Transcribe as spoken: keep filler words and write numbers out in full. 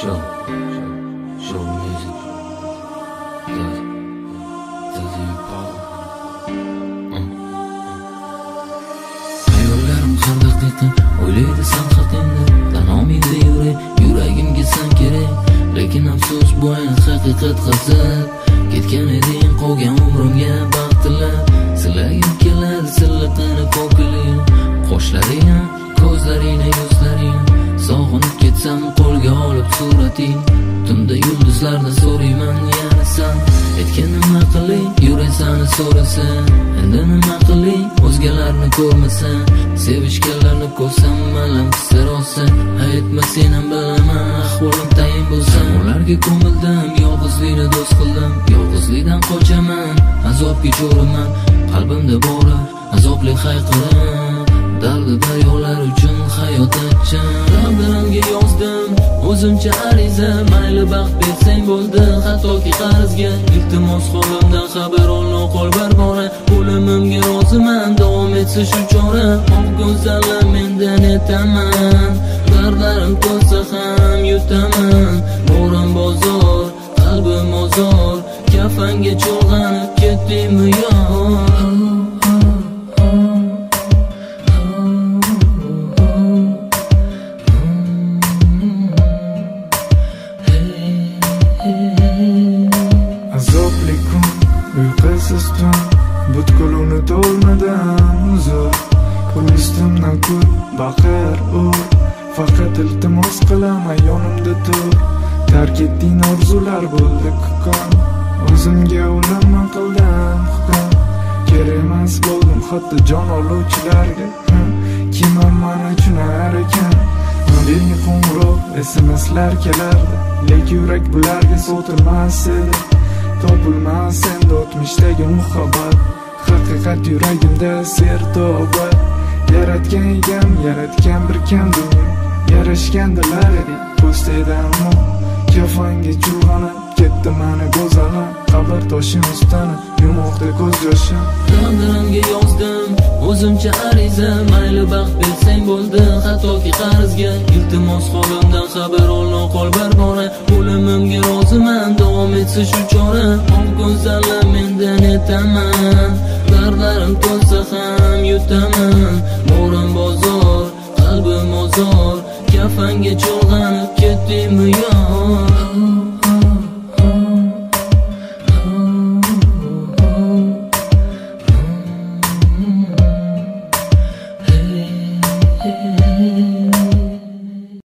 Show, show music. Does, does you call? Hayollarim har daqiqa o'ylaydi san haqingda. Tanomingda yuray, yuragimga san kerak. Lekin afsus bu ayni haqiqat qasd. Ketgan eding qolgan umrimga baxt tilab. Silagim keladi silliqini ko'kling. Qoshlaring, ko'zlaring, yuzlaring. Sog'inib ketsam qo'lga olib surating. Tunda yulduzlarni so'rayman yana san. Aytgan nima qiling, yurasan so'rasa. Endi nima qiling, o'zgalarni ko'rmasa. Sevishganlarni ko'rsam malam sirosa. Aytma sen ham bilaman, ahvolim tayin bo'lsa. Ularga ko'mildim, yolg'izlikni do'st qildim. Yolg'izlikdan qochaman, azobga jo'raman. Qalbimda bori azobli hayqirim. Dardi daryolar uchun hayot achchim. Taqdirimga yozdim o'zimcha ariza. Mayli baxt bersang bo'ldi, hattoki qarzga. Iltimos holimdan xabar ol, qo'l barbora. O'limimga roziman, davom etsa shu chora. Oq ko'zlar mendan etaman. Dardlarim to'lsa ham yutaman. Bo'ron bozor, qalbim ozor. Kafanga cho'g'anib ketdimmi yor? Azobli kun, uyqusiz tun, butkul unutolmadan uzr. Pul ustimdan kul, baqir ur. Faqat iltimos qilaman yonimda tur. Tark etding orzular bo'ldi kukun. O'zimga o'limni qildim hukm. Kerak emas bo'ldim hatto jon oluvchilarga. Kimam men uchun ekan. Mobilga qo'ng'iroq, S M S'lar kelardi. Lekin yurak bularga sotilmas edi. Topilmas endi o'tmishdagi muhabbat. Haqiqat yuragimda sertobat. Yaratgan egam, yaratgan bir kam dunyo. Yarashgandilar edi, po'staydan mo. Kafanga chulg'anib ketdi mani go'zalim. Qabr toshim ustini, yumoqda ko'z yoshim. Taqdirimga yozdim o'zimcha ariza. Mayli baxt bersang bo'ldi, hattoki qarzga. Iltimos holimdan xabar ol, qo'l barbora. O'limimga roziman, davom etsa shu chora. Oq ko'zlar mendan etaman. Dardlarim to'lsa ham yutaman. Bo'ron bozor, qalbim ozor. Kafanga cho'g'anib ketdimmi yor?